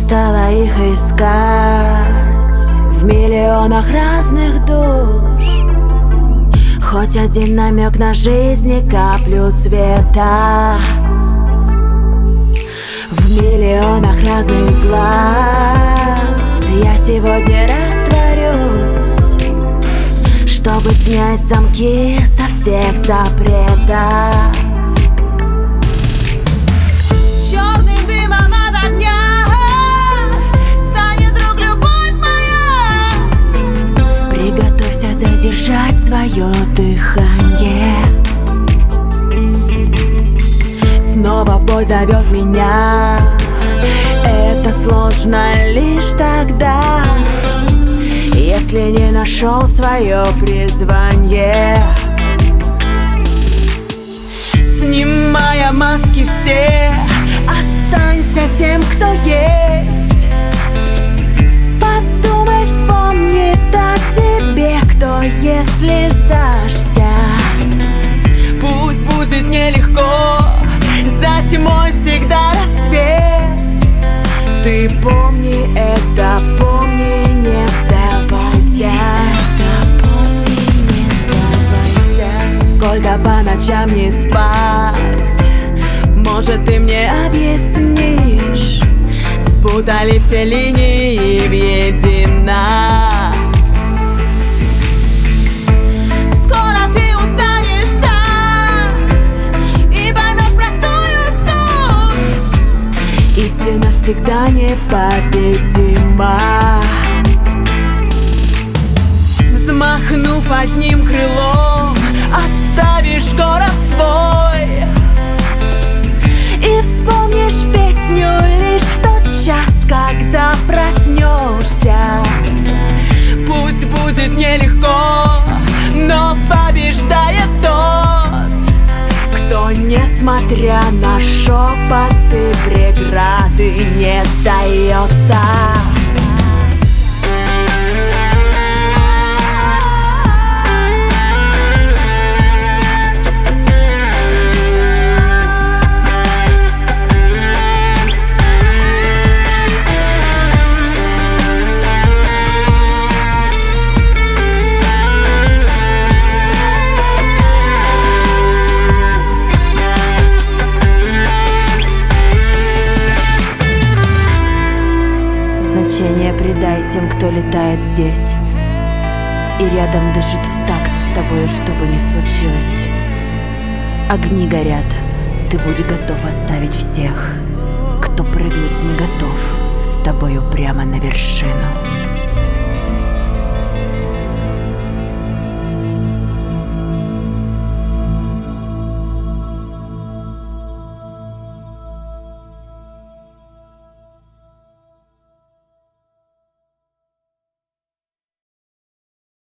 стала их искать в миллионах разных душ. Хоть один намек на жизнь и каплю света в миллионах разных глаз. Я сегодня растворюсь, чтобы снять замки со всех запретов. Черным дымом от огня станет вдруг любовь моя. Приготовься задержать свое дыхание. Снова в бой зовет меня. Это сложно лишь тогда, если не нашел свое призвание. Снимая маски все, останься тем, кто есть. Подумай, вспомни о тебе, кто, если сдашься. Пусть будет нелегко, за тьмой всегда рассвет. Ты помни это, помни, не сдавайся. Это помни, не сдавайся. Сколько по ночам не спать, может, ты мне объяснишь? Спутали все линии в едино. Скоро ты устанешь ждать и поймешь простую суть. Истина всегда непобедима. Взмахнув одним крылом, оставишь город свой и вспомнишь песню лишь в тот час, когда проснешься. Пусть будет нелегко, но побеждает тот, кто, несмотря на шепоты, преграды, не сдается. Значение придай тем, кто летает здесь и рядом дышит в такт с тобою, что бы ни случилось. Огни горят, ты будь готов оставить всех, кто прыгнуть не готов с тобою прямо на вершину.